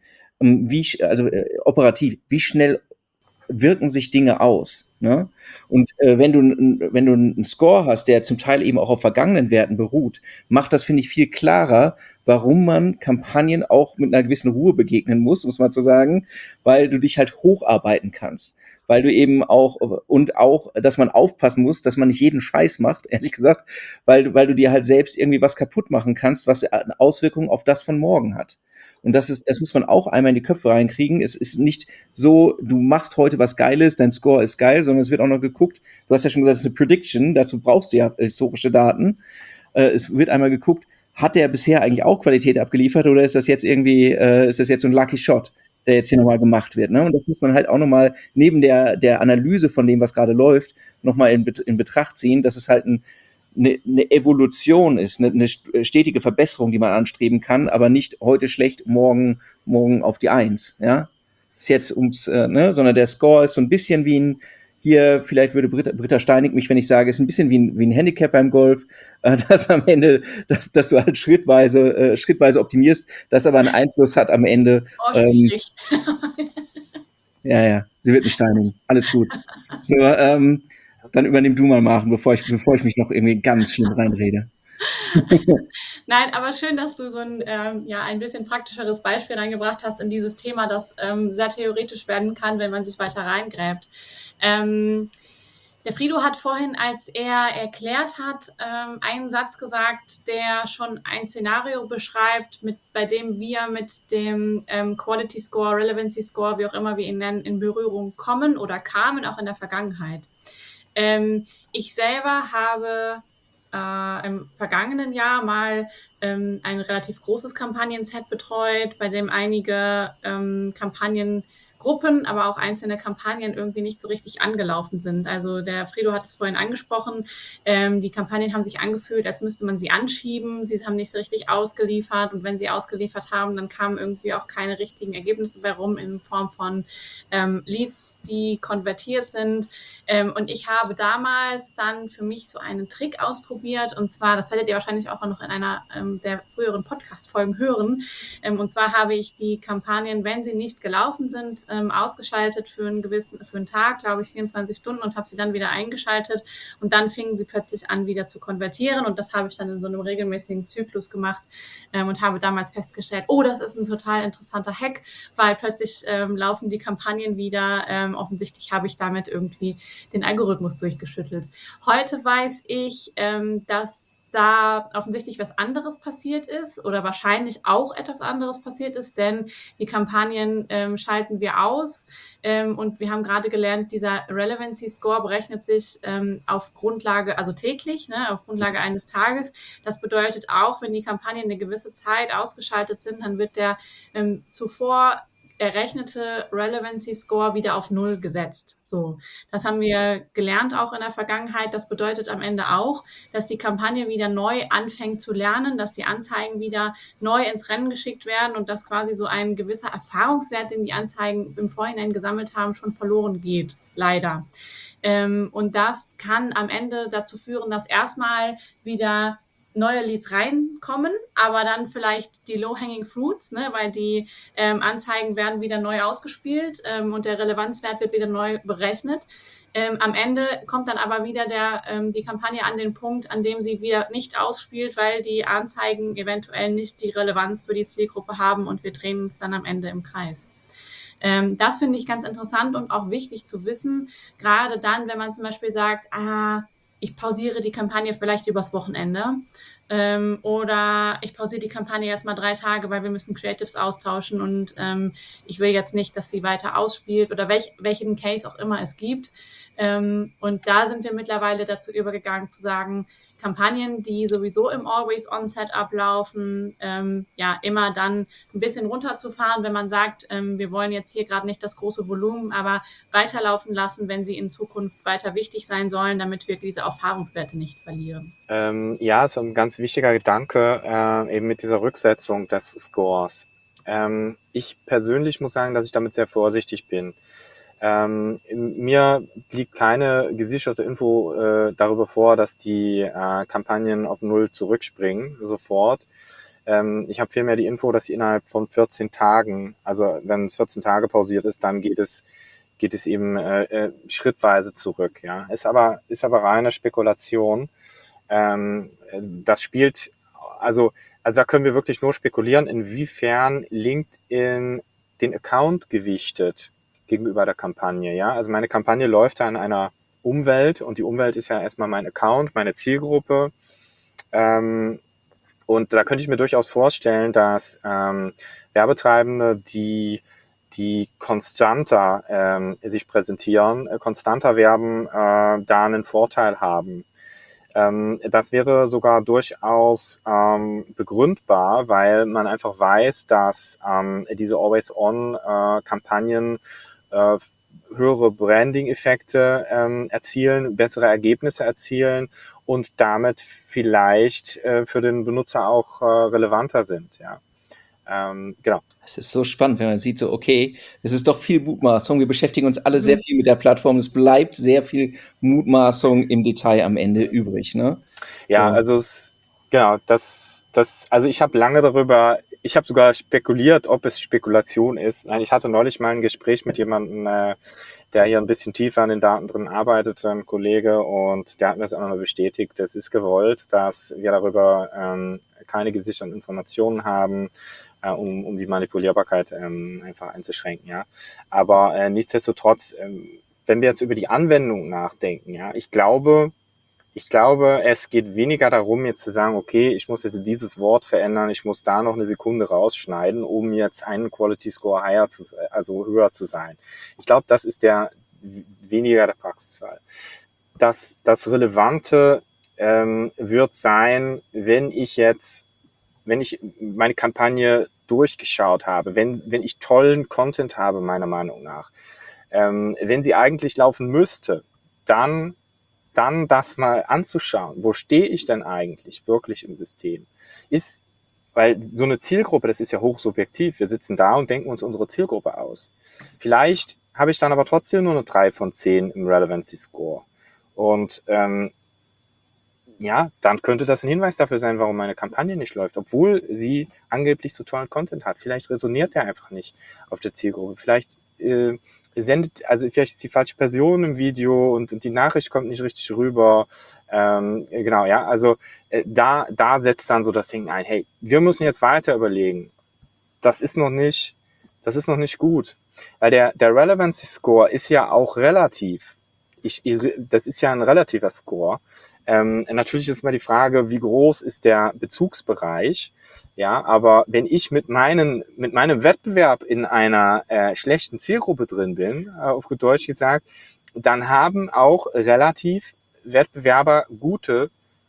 operativ, wie schnell wirken sich Dinge aus, ne? Und wenn du einen Score hast, der zum Teil eben auch auf vergangenen Werten beruht, macht das, finde ich, viel klarer, warum man Kampagnen auch mit einer gewissen Ruhe begegnen muss man so sagen, weil du dich halt hocharbeiten kannst. Weil du eben auch, dass man aufpassen muss, dass man nicht jeden Scheiß macht, ehrlich gesagt, weil du dir halt selbst irgendwie was kaputt machen kannst, was eine Auswirkung auf das von morgen hat. Und das muss man auch einmal in die Köpfe reinkriegen. Es ist nicht so, du machst heute was Geiles, dein Score ist geil, sondern es wird auch noch geguckt. Du hast ja schon gesagt, es ist eine Prediction, dazu brauchst du ja historische Daten. Es wird einmal geguckt, hat der bisher eigentlich auch Qualität abgeliefert oder ist das jetzt irgendwie, so ein Lucky Shot, der jetzt hier nochmal gemacht wird, ne? Und das muss man halt auch nochmal neben der Analyse von dem, was gerade läuft, nochmal in Betracht ziehen, dass es halt eine Evolution ist, eine stetige Verbesserung, die man anstreben kann, aber nicht heute schlecht, morgen auf die 1, ja? Ist jetzt sondern der Score ist so ein bisschen wie hier, vielleicht würde Britta Steinig mich, wenn ich sage, ist ein bisschen wie ein Handicap beim Golf, dass am Ende, dass du halt schrittweise optimierst, das aber einen Einfluss hat am Ende. Schwierig. Ja, sie wird mich steinigen. Alles gut. So, dann übernimm du mal, Maren, bevor ich mich noch irgendwie ganz schlimm reinrede. Nein, aber schön, dass du so ein bisschen praktischeres Beispiel reingebracht hast in dieses Thema, das sehr theoretisch werden kann, wenn man sich weiter reingräbt. Der Frido hat vorhin, als er erklärt hat, einen Satz gesagt, der schon ein Szenario beschreibt, bei dem wir mit dem Quality Score, Relevancy Score, wie auch immer wir ihn nennen, in Berührung kommen oder kamen, auch in der Vergangenheit. Ich selber habe im vergangenen Jahr mal ein relativ großes Kampagnenset betreut, bei dem einige Kampagnengruppen, aber auch einzelne Kampagnen irgendwie nicht so richtig angelaufen sind. Also der Frido hat es vorhin angesprochen, die Kampagnen haben sich angefühlt, als müsste man sie anschieben, sie haben nicht so richtig ausgeliefert und wenn sie ausgeliefert haben, dann kamen irgendwie auch keine richtigen Ergebnisse bei rum in Form von Leads, die konvertiert sind. Und ich habe damals dann für mich so einen Trick ausprobiert und zwar, das werdet ihr wahrscheinlich auch noch in einer der früheren Podcast-Folgen hören, und zwar habe ich die Kampagnen, wenn sie nicht gelaufen sind, ausgeschaltet für einen Tag, glaube ich 24 Stunden und habe sie dann wieder eingeschaltet und dann fingen sie plötzlich an, wieder zu konvertieren und das habe ich dann in so einem regelmäßigen Zyklus gemacht und habe damals festgestellt, das ist ein total interessanter Hack, weil plötzlich laufen die Kampagnen wieder, offensichtlich habe ich damit irgendwie den Algorithmus durchgeschüttelt. Heute weiß ich, dass da offensichtlich was anderes passiert ist oder wahrscheinlich auch etwas anderes passiert ist, denn die Kampagnen schalten wir aus und wir haben gerade gelernt, dieser Relevancy Score berechnet sich auf Grundlage, also täglich, auf Grundlage eines Tages. Das bedeutet auch, wenn die Kampagnen eine gewisse Zeit ausgeschaltet sind, dann wird der zuvor errechnete Relevancy Score wieder auf 0 gesetzt. So, das haben wir gelernt auch in der Vergangenheit. Das bedeutet am Ende auch, dass die Kampagne wieder neu anfängt zu lernen, dass die Anzeigen wieder neu ins Rennen geschickt werden und dass quasi so ein gewisser Erfahrungswert, den die Anzeigen im Vorhinein gesammelt haben, schon verloren geht, leider. Und das kann am Ende dazu führen, dass erstmal wieder neue Leads reinkommen, aber dann vielleicht die Low-Hanging Fruits, ne, weil die Anzeigen werden wieder neu ausgespielt und der Relevanzwert wird wieder neu berechnet. Am Ende kommt dann aber wieder die Kampagne an den Punkt, an dem sie wieder nicht ausspielt, weil die Anzeigen eventuell nicht die Relevanz für die Zielgruppe haben und wir drehen uns dann am Ende im Kreis. Das finde ich ganz interessant und auch wichtig zu wissen, gerade dann, wenn man zum Beispiel sagt, ich pausiere die Kampagne vielleicht übers Wochenende oder ich pausiere die Kampagne jetzt mal 3 Tage, weil wir müssen Creatives austauschen und ich will jetzt nicht, dass sie weiter ausspielt oder welchen Case auch immer es gibt. Und da sind wir mittlerweile dazu übergegangen zu sagen, Kampagnen, die sowieso im Always-On-Setup laufen, immer dann ein bisschen runterzufahren, wenn man sagt, wir wollen jetzt hier gerade nicht das große Volumen, aber weiterlaufen lassen, wenn sie in Zukunft weiter wichtig sein sollen, damit wir diese Erfahrungswerte nicht verlieren. Ist ein ganz wichtiger Gedanke, eben mit dieser Rücksetzung des Scores. Ich persönlich muss sagen, dass ich damit sehr vorsichtig bin. Mir liegt keine gesicherte Info darüber vor, dass die Kampagnen auf 0 zurückspringen, sofort. Ich habe vielmehr die Info, dass sie innerhalb von 14 Tagen, also wenn es 14 Tage pausiert ist, dann geht es eben schrittweise zurück. Ja, ist aber reine Spekulation. Das spielt, also da können wir wirklich nur spekulieren, inwiefern LinkedIn den Account gewichtet gegenüber der Kampagne, ja. Also meine Kampagne läuft da in einer Umwelt und die Umwelt ist ja erstmal mein Account, meine Zielgruppe. Und da könnte ich mir durchaus vorstellen, dass Werbetreibende, die konstanter sich präsentieren, konstanter werben, da einen Vorteil haben. Das wäre sogar durchaus begründbar, weil man einfach weiß, dass diese Always-On-Kampagnen höhere Branding-Effekte erzielen, bessere Ergebnisse erzielen und damit vielleicht für den Benutzer auch relevanter sind. Ja, genau. Es ist so spannend, wenn man sieht, so okay, es ist doch viel Mutmaßung. Wir beschäftigen uns alle sehr viel mit der Plattform. Es bleibt sehr viel Mutmaßung im Detail am Ende übrig, ne? Ja, so. Also ich habe sogar spekuliert, ob es Spekulation ist. Ich hatte neulich mal ein Gespräch mit jemandem, der hier ein bisschen tiefer an den Daten drin arbeitet, ein Kollege, und der hat mir das auch nochmal bestätigt. Es ist gewollt, dass wir darüber keine gesicherten Informationen haben, um die Manipulierbarkeit einfach einzuschränken. Ja, aber nichtsdestotrotz, wenn wir jetzt über die Anwendung nachdenken, ja, ich glaube, es geht weniger darum, jetzt zu sagen, okay, ich muss jetzt dieses Wort verändern, ich muss da noch eine Sekunde rausschneiden, um jetzt einen Quality Score höher zu sein. Ich glaube, das ist weniger der Praxisfall. Das Relevante wird sein, wenn ich meine Kampagne durchgeschaut habe, wenn ich tollen Content habe, meiner Meinung nach, wenn sie eigentlich laufen müsste, dann das mal anzuschauen. Wo stehe ich denn eigentlich wirklich im System? Weil so eine Zielgruppe, das ist ja hochsubjektiv. Wir sitzen da und denken uns unsere Zielgruppe aus. Vielleicht habe ich dann aber trotzdem nur eine 3 von 10 im Relevancy Score. Und dann könnte das ein Hinweis dafür sein, warum meine Kampagne nicht läuft, obwohl sie angeblich so tollen Content hat. Vielleicht resoniert der einfach nicht auf der Zielgruppe. Vielleicht vielleicht ist die falsche Person im Video und die Nachricht kommt nicht richtig rüber. Genau, ja, also da setzt dann so das Ding ein, hey, wir müssen jetzt weiter überlegen. Das ist noch nicht gut. Weil der Relevancy Score ist ja auch relativ. Das ist ja ein relativer Score. Natürlich ist mal die Frage, wie groß ist der Bezugsbereich? Ja, aber wenn ich mit meinem Wettbewerb in einer schlechten Zielgruppe drin bin, auf gut Deutsch gesagt, dann haben auch relativ Wettbewerber gute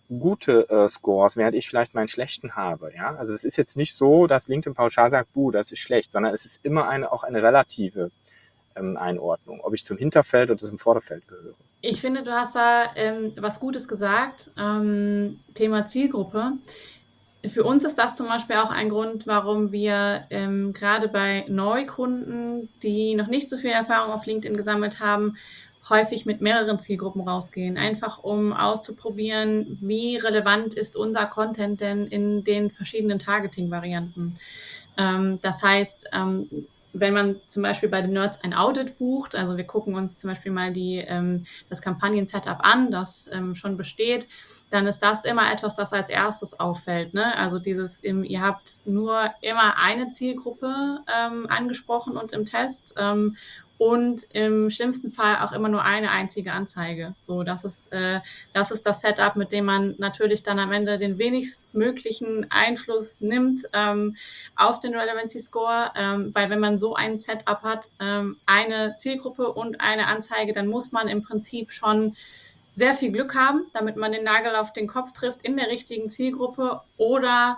gute Scores, während ich vielleicht meinen schlechten habe. Ja? Also es ist jetzt nicht so, dass LinkedIn pauschal sagt, das ist schlecht, sondern es ist immer auch eine relative Einordnung, ob ich zum Hinterfeld oder zum Vorderfeld gehöre. Ich finde, du hast da was Gutes gesagt, Thema Zielgruppe. Für uns ist das zum Beispiel auch ein Grund, warum wir gerade bei Neukunden, die noch nicht so viel Erfahrung auf LinkedIn gesammelt haben, häufig mit mehreren Zielgruppen rausgehen, einfach um auszuprobieren, wie relevant ist unser Content denn in den verschiedenen Targeting-Varianten. Das heißt, wenn man zum Beispiel bei den Nerds ein Audit bucht, also wir gucken uns zum Beispiel mal das Kampagnen-Setup an, das schon besteht, dann ist das immer etwas, das als erstes auffällt. Ne? Also ihr habt nur immer eine Zielgruppe angesprochen und im Test und im schlimmsten Fall auch immer nur eine einzige Anzeige. So, das ist das Setup, mit dem man natürlich dann am Ende den wenigstmöglichen Einfluss nimmt auf den Relevancy Score, weil wenn man so ein Setup hat, eine Zielgruppe und eine Anzeige, dann muss man im Prinzip schon sehr viel Glück haben, damit man den Nagel auf den Kopf trifft in der richtigen Zielgruppe oder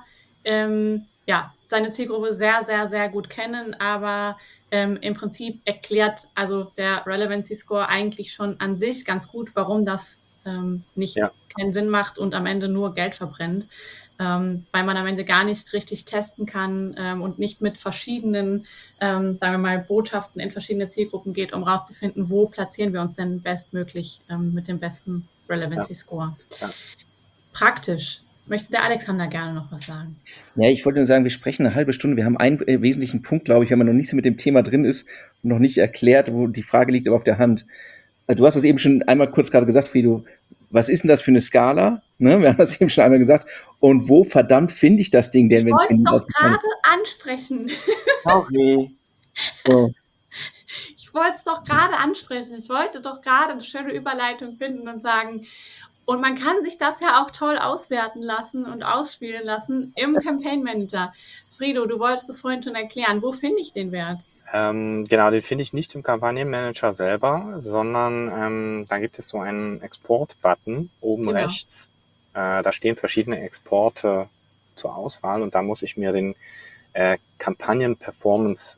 seine Zielgruppe sehr, sehr, sehr gut kennen, aber im Prinzip erklärt also der Relevancy Score eigentlich schon an sich ganz gut, warum das nicht keinen Sinn macht und am Ende nur Geld verbrennt, weil man am Ende gar nicht richtig testen kann und nicht mit verschiedenen, sagen wir mal, Botschaften in verschiedene Zielgruppen geht, um rauszufinden, wo platzieren wir uns denn bestmöglich mit dem besten Relevancy Score. Ja. Praktisch. Möchte der Alexander gerne noch was sagen? Ja, ich wollte nur sagen, wir sprechen eine halbe Stunde. Wir haben einen wesentlichen Punkt, glaube ich, wenn man noch nicht so mit dem Thema drin ist und noch nicht erklärt, wo die Frage liegt aber auf der Hand. Du hast es eben schon einmal kurz gerade gesagt, Frido. Was ist denn das für eine Skala? Ne? Wir haben das eben schon einmal gesagt. Und wo verdammt finde ich das Ding denn? Ich wollte doch gerade ansprechen. Sorry. So. Ich wollte es doch gerade ansprechen. Ich wollte doch gerade eine schöne Überleitung finden und sagen, und man kann sich das ja auch toll auswerten lassen und ausspielen lassen im Campaign Manager. Frido, du wolltest es vorhin schon erklären. Wo finde ich den Wert? Genau, den finde ich nicht im Kampagnenmanager selber, sondern da gibt es so einen Export-Button oben rechts. Da stehen verschiedene Exporte zur Auswahl und da muss ich mir den Campaign Performance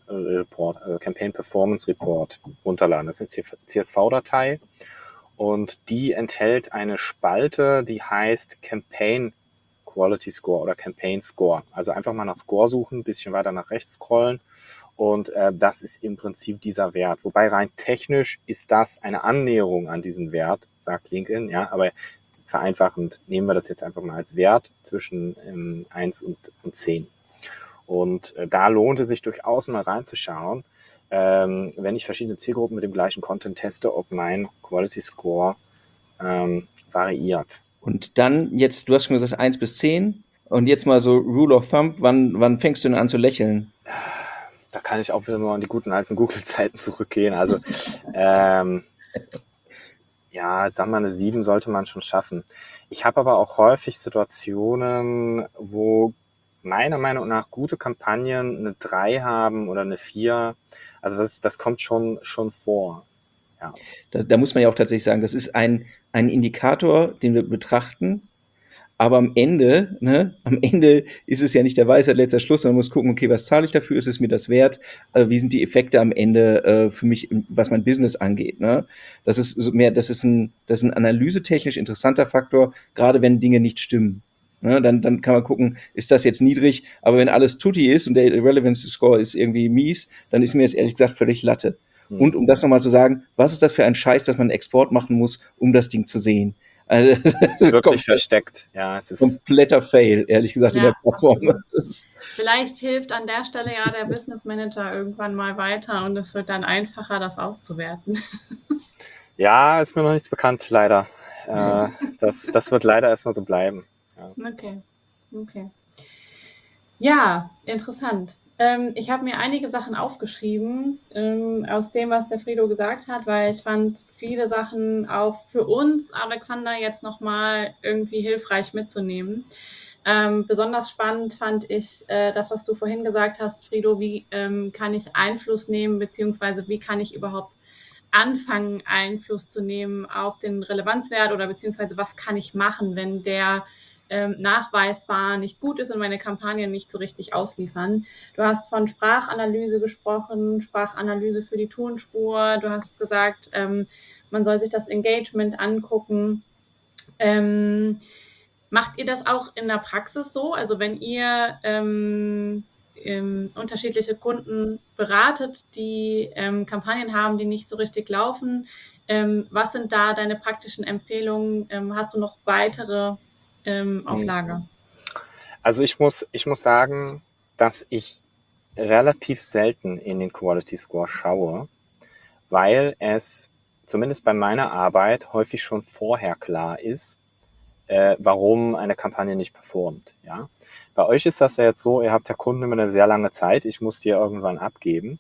Report runterladen. Das ist eine CSV-Datei und die enthält eine Spalte, die heißt Campaign Quality Score oder Campaign Score. Also einfach mal nach Score suchen, ein bisschen weiter nach rechts scrollen. Und das ist im Prinzip dieser Wert. Wobei rein technisch ist das eine Annäherung an diesen Wert, sagt LinkedIn. Ja, aber vereinfachend nehmen wir das jetzt einfach mal als Wert zwischen 1 und 10. Und da lohnt es sich durchaus mal reinzuschauen, wenn ich verschiedene Zielgruppen mit dem gleichen Content teste, ob mein Quality Score variiert. Und dann jetzt, du hast schon gesagt 1 bis 10. Und jetzt mal so Rule of Thumb, wann fängst du denn an zu lächeln? Da kann ich auch wieder nur an die guten alten Google-Zeiten zurückgehen. Also sagen wir eine 7 sollte man schon schaffen. Ich habe aber auch häufig Situationen, wo meiner Meinung nach gute Kampagnen eine 3 haben oder eine 4. Also das kommt schon vor. Ja. Da muss man ja auch tatsächlich sagen, das ist ein Indikator, den wir betrachten. Aber am Ende ist es ja nicht der Weisheit letzter Schluss, sondern man muss gucken, okay, was zahle ich dafür? Ist es mir das wert? Wie sind die Effekte am Ende für mich, was mein Business angeht? Ne? Das ist ein analysetechnisch interessanter Faktor, gerade wenn Dinge nicht stimmen. Ne? Dann kann man gucken, ist das jetzt niedrig? Aber wenn alles tutti ist und der Relevancy Score ist irgendwie mies, dann ist mir jetzt ehrlich gesagt völlig Latte. Mhm. Und um das nochmal zu sagen, was ist das für ein Scheiß, dass man einen Export machen muss, um das Ding zu sehen? Also, wirklich versteckt. Ja, es ist kompletter Fail, ehrlich gesagt, in der Plattform. Vielleicht hilft an der Stelle ja der Business Manager irgendwann mal weiter und es wird dann einfacher, das auszuwerten. Ja, ist mir noch nichts bekannt, leider. Das wird leider erstmal so bleiben. Ja. Okay. Ja, interessant. Ich habe mir einige Sachen aufgeschrieben aus dem, was der Frido gesagt hat, weil ich fand viele Sachen auch für uns, Alexander, jetzt nochmal irgendwie hilfreich mitzunehmen. Besonders spannend fand ich das, was du vorhin gesagt hast, Frido, wie kann ich Einfluss nehmen, beziehungsweise wie kann ich überhaupt anfangen, Einfluss zu nehmen auf den Relevanzwert oder beziehungsweise was kann ich machen, wenn der nachweisbar nicht gut ist und meine Kampagnen nicht so richtig ausliefern. Du hast von Sprachanalyse gesprochen, Sprachanalyse für die Tonspur. Du hast gesagt, man soll sich das Engagement angucken. Macht ihr das auch in der Praxis so? Also wenn ihr unterschiedliche Kunden beratet, die Kampagnen haben, die nicht so richtig laufen, was sind da deine praktischen Empfehlungen? Hast du noch weitere auf Lager? Also ich muss sagen, dass ich relativ selten in den Quality Score schaue, weil es zumindest bei meiner Arbeit häufig schon vorher klar ist, warum eine Kampagne nicht performt. Ja? Bei euch ist das ja jetzt so, ihr habt ja Kunden immer eine sehr lange Zeit, ich muss die ja irgendwann abgeben.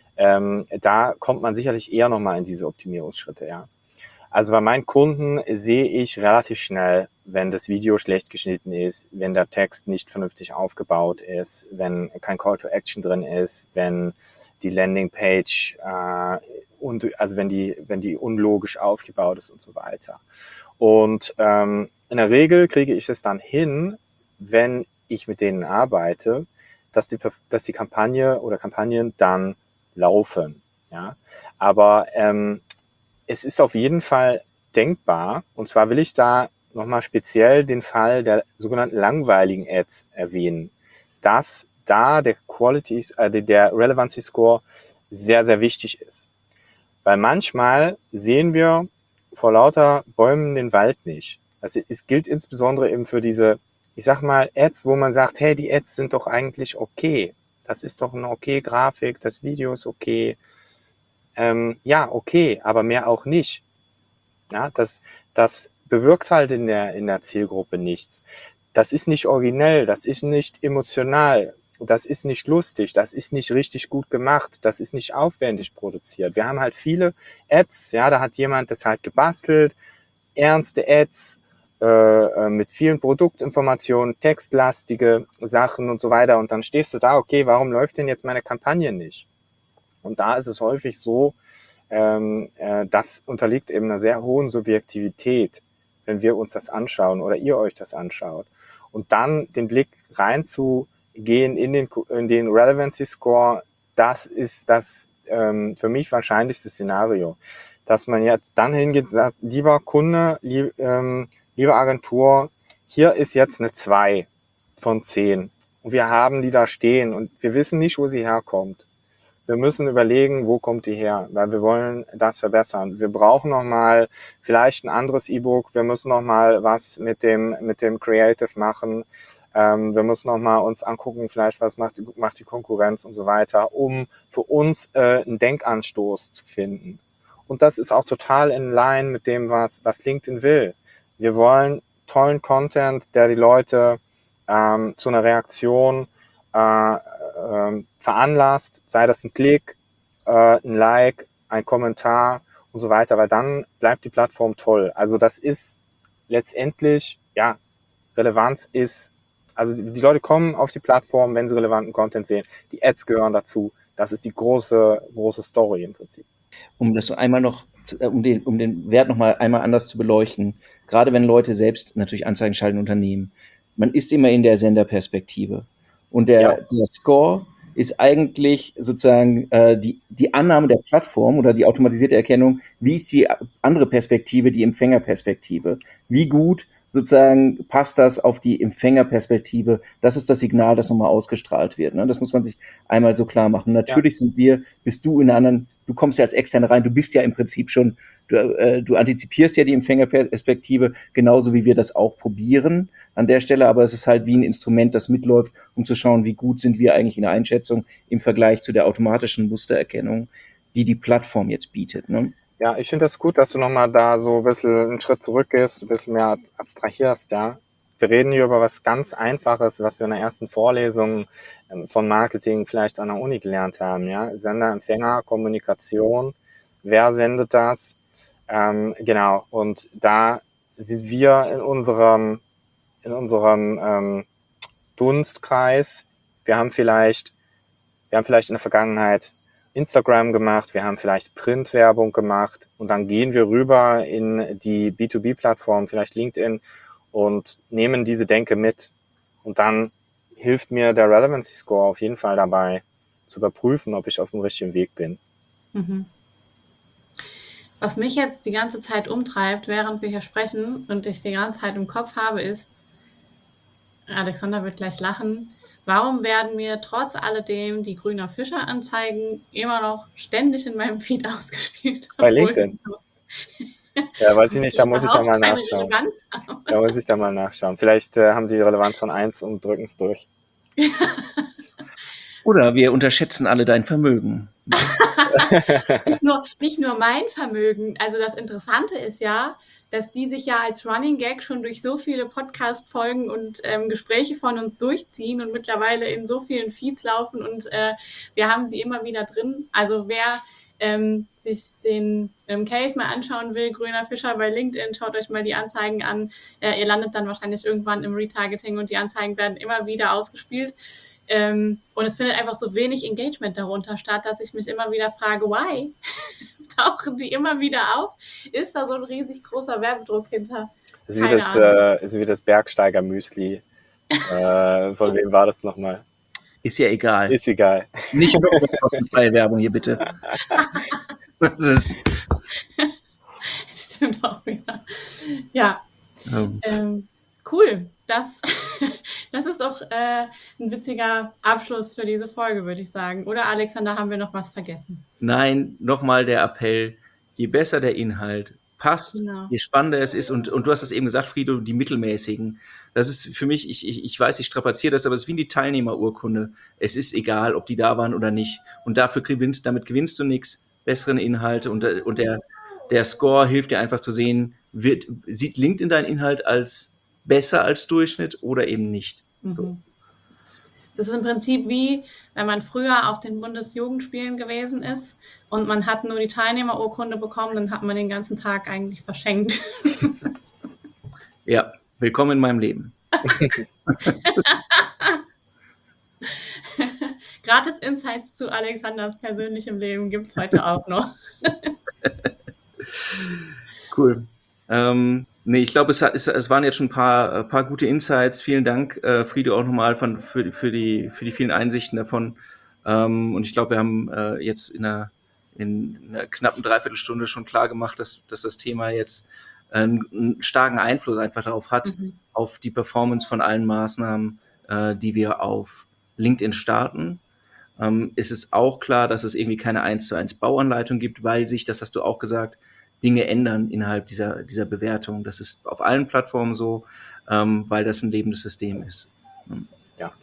Da kommt man sicherlich eher nochmal in diese Optimierungsschritte. Ja? Also bei meinen Kunden sehe ich relativ schnell, wenn das Video schlecht geschnitten ist, wenn der Text nicht vernünftig aufgebaut ist, wenn kein Call to Action drin ist, wenn die Landingpage also wenn die unlogisch aufgebaut ist und so weiter. Und in der Regel kriege ich es dann hin, wenn ich mit denen arbeite, dass die Kampagne oder Kampagnen dann laufen. Ja? Aber es ist auf jeden Fall denkbar, und zwar will ich da nochmal speziell den Fall der sogenannten langweiligen Ads erwähnen, dass da der Relevancy Score sehr, sehr wichtig ist. Weil manchmal sehen wir vor lauter Bäumen den Wald nicht. Also es gilt insbesondere eben für diese, ich sag mal, Ads, wo man sagt, hey, die Ads sind doch eigentlich okay. Das ist doch eine okay Grafik, das Video ist okay. Ja, okay, aber mehr auch nicht. Ja, das bewirkt halt in der Zielgruppe nichts. Das ist nicht originell, das ist nicht emotional, das ist nicht lustig, das ist nicht richtig gut gemacht, das ist nicht aufwendig produziert. Wir haben halt viele Ads, ja, da hat jemand das halt gebastelt, ernste Ads mit vielen Produktinformationen, textlastige Sachen und so weiter. Und dann stehst du da, okay, warum läuft denn jetzt meine Kampagne nicht? Und da ist es häufig so, das unterliegt eben einer sehr hohen Subjektivität, wenn wir uns das anschauen oder ihr euch das anschaut. Und dann den Blick reinzugehen in den Relevancy Score, das ist das für mich wahrscheinlichste Szenario. Dass man jetzt dann hingeht und sagt, lieber Kunde, liebe Agentur, hier ist jetzt eine 2 von 10. Und wir haben die da stehen und wir wissen nicht, wo sie herkommt. Wir müssen überlegen, wo kommt die her, weil wir wollen das verbessern. Wir brauchen nochmal vielleicht ein anderes E-Book. Wir müssen nochmal was mit dem Creative machen. Wir müssen nochmal uns angucken, vielleicht was macht die Konkurrenz und so weiter, um für uns einen Denkanstoß zu finden. Und das ist auch total in line mit dem, was LinkedIn will. Wir wollen tollen Content, der die Leute zu einer Reaktion veranlasst, sei das ein Klick, ein Like, ein Kommentar und so weiter, weil dann bleibt die Plattform toll. Also das ist letztendlich, ja, Relevanz ist, also die Leute kommen auf die Plattform, wenn sie relevanten Content sehen. Die Ads gehören dazu. Das ist die große Story im Prinzip. Um das einmal noch, um den Wert noch mal einmal anders zu beleuchten, gerade wenn Leute selbst natürlich Anzeigen schalten Unternehmen, man ist immer in der Senderperspektive. Und der Score ist eigentlich sozusagen die Annahme der Plattform oder die automatisierte Erkennung, wie ist die andere Perspektive, die Empfängerperspektive. Wie gut sozusagen passt das auf die Empfängerperspektive. Das ist das Signal, das nochmal ausgestrahlt wird. Ne? Das muss man sich einmal so klar machen. Natürlich bist du in einer anderen, du kommst ja als Externe rein, du bist ja im Prinzip schon, du antizipierst ja die Empfängerperspektive, genauso wie wir das auch probieren an der Stelle, aber es ist halt wie ein Instrument, das mitläuft, um zu schauen, wie gut sind wir eigentlich in der Einschätzung im Vergleich zu der automatischen Mustererkennung, die Plattform jetzt bietet. Ne? Ja, ich finde das gut, dass du nochmal da so ein bisschen einen Schritt zurückgehst, ein bisschen mehr abstrahierst, ja. Wir reden hier über was ganz Einfaches, was wir in der ersten Vorlesung von Marketing vielleicht an der Uni gelernt haben, ja. Sender, Empfänger, Kommunikation, wer sendet das? Genau, und da sind wir in unserem Dunstkreis. Wir haben vielleicht in der Vergangenheit Instagram gemacht, wir haben vielleicht Printwerbung gemacht und dann gehen wir rüber in die B2B-Plattform, vielleicht LinkedIn, und nehmen diese Denke mit. Und dann hilft mir der Relevancy Score auf jeden Fall dabei, zu überprüfen, ob ich auf dem richtigen Weg bin. Mhm. Was mich jetzt die ganze Zeit umtreibt, während wir hier sprechen und ich die ganze Zeit im Kopf habe, ist, Alexander wird gleich lachen, warum werden mir trotz alledem die Grüner Fischer-Anzeigen immer noch ständig in meinem Feed ausgespielt? Bei LinkedIn? Ja, weiß ich nicht, da muss ich ja mal nachschauen. Da muss ich da mal nachschauen. Vielleicht haben die Relevanz von 1 und drücken es durch. Oder wir unterschätzen alle dein Vermögen. Nicht nur mein Vermögen. Also das Interessante ist ja, dass die sich ja als Running Gag schon durch so viele Podcast-Folgen und Gespräche von uns durchziehen und mittlerweile in so vielen Feeds laufen und wir haben sie immer wieder drin. Also wer sich den Case mal anschauen will, Grüner Fischer bei LinkedIn, schaut euch mal die Anzeigen an. Ihr landet dann wahrscheinlich irgendwann im Retargeting und die Anzeigen werden immer wieder ausgespielt. Und es findet einfach so wenig Engagement darunter statt, dass ich mich immer wieder frage, why? Tauchen die immer wieder auf? Ist da so ein riesig großer Werbedruck hinter? Ist wie das Bergsteiger-Müsli. Von wem war das nochmal? Ist ja egal. Ist egal. Nicht kostenfreie Werbung hier, bitte. Das ist Stimmt auch wieder. Ja. Cool. Das ist doch ein witziger Abschluss für diese Folge, würde ich sagen. Oder, Alexander, haben wir noch was vergessen? Nein, nochmal der Appell, je besser der Inhalt passt, genau, je spannender es ist. Und du hast es eben gesagt, Frido, die mittelmäßigen. Das ist für mich, ich weiß, ich strapaziere das, aber es ist wie die Teilnehmerurkunde. Es ist egal, ob die da waren oder nicht. Und damit gewinnst du nichts, besseren Inhalte. Und der Score hilft dir einfach zu sehen, sieht LinkedIn deinen Inhalt als besser als Durchschnitt oder eben nicht. Mhm. So. Das ist im Prinzip wie, wenn man früher auf den Bundesjugendspielen gewesen ist und man hat nur die Teilnehmerurkunde bekommen, dann hat man den ganzen Tag eigentlich verschenkt. Ja, willkommen in meinem Leben. Gratis Insights zu Alexanders persönlichem Leben gibt es heute auch noch. Cool. Ich glaube, es waren jetzt schon ein paar gute Insights. Vielen Dank, Frido, auch nochmal für die vielen Einsichten davon. Und ich glaube, wir haben jetzt in einer knappen Dreiviertelstunde schon klar gemacht, dass das Thema jetzt einen starken Einfluss einfach darauf hat, auf die Performance von allen Maßnahmen, die wir auf LinkedIn starten. Es ist auch klar, dass es irgendwie keine 1:1 Bauanleitung gibt, weil sich, das hast du auch gesagt, Dinge ändern innerhalb dieser Bewertung. Das ist auf allen Plattformen so, weil das ein lebendes System ist. Ja.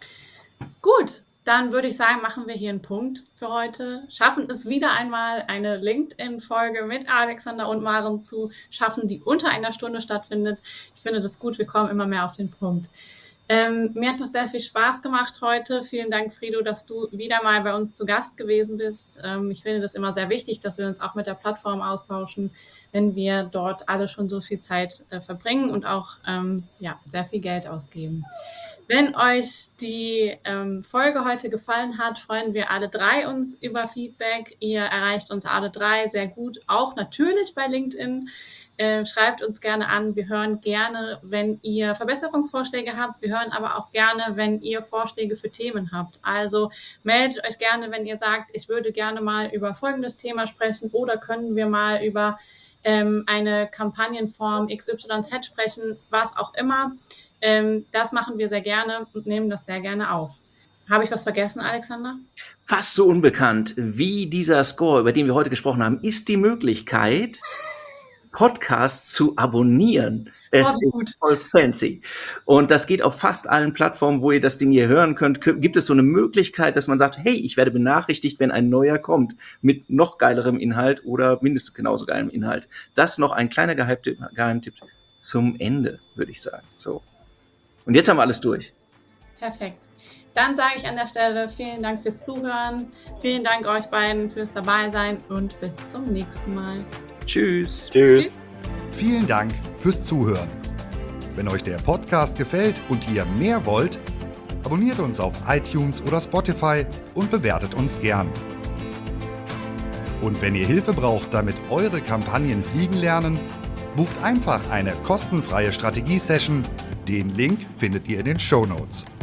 Gut, dann würde ich sagen, machen wir hier einen Punkt für heute. Schaffen es wieder einmal, eine LinkedIn-Folge mit Alexander und Maren zu schaffen, die unter einer Stunde stattfindet. Ich finde das gut, wir kommen immer mehr auf den Punkt. Mir hat das sehr viel Spaß gemacht heute. Vielen Dank, Frido, dass du wieder mal bei uns zu Gast gewesen bist. Ich finde das immer sehr wichtig, dass wir uns auch mit der Plattform austauschen, wenn wir dort alle schon so viel Zeit verbringen und auch sehr viel Geld ausgeben. Wenn euch die Folge heute gefallen hat, freuen wir alle drei uns über Feedback. Ihr erreicht uns alle drei sehr gut, auch natürlich bei LinkedIn. Schreibt uns gerne an. Wir hören gerne, wenn ihr Verbesserungsvorschläge habt. Wir hören aber auch gerne, wenn ihr Vorschläge für Themen habt. Also meldet euch gerne, wenn ihr sagt, ich würde gerne mal über folgendes Thema sprechen oder können wir mal über eine Kampagnenform XYZ sprechen, was auch immer. Das machen wir sehr gerne und nehmen das sehr gerne auf. Habe ich was vergessen, Alexander? Fast so unbekannt wie dieser Score, über den wir heute gesprochen haben, ist die Möglichkeit, Podcasts zu abonnieren. Es ist voll fancy. Und das geht auf fast allen Plattformen, wo ihr das Ding hier hören könnt. Gibt es so eine Möglichkeit, dass man sagt, hey, ich werde benachrichtigt, wenn ein neuer kommt mit noch geilerem Inhalt oder mindestens genauso geilem Inhalt. Das noch ein kleiner Geheimtipp zum Ende, würde ich sagen. So. Und jetzt haben wir alles durch. Perfekt. Dann sage ich an der Stelle vielen Dank fürs Zuhören. Vielen Dank euch beiden fürs Dabeisein und bis zum nächsten Mal. Tschüss. Tschüss. Vielen Dank fürs Zuhören. Wenn euch der Podcast gefällt und ihr mehr wollt, abonniert uns auf iTunes oder Spotify und bewertet uns gern. Und wenn ihr Hilfe braucht, damit eure Kampagnen fliegen lernen, bucht einfach eine kostenfreie Strategie-Session. Den Link findet ihr in den Shownotes.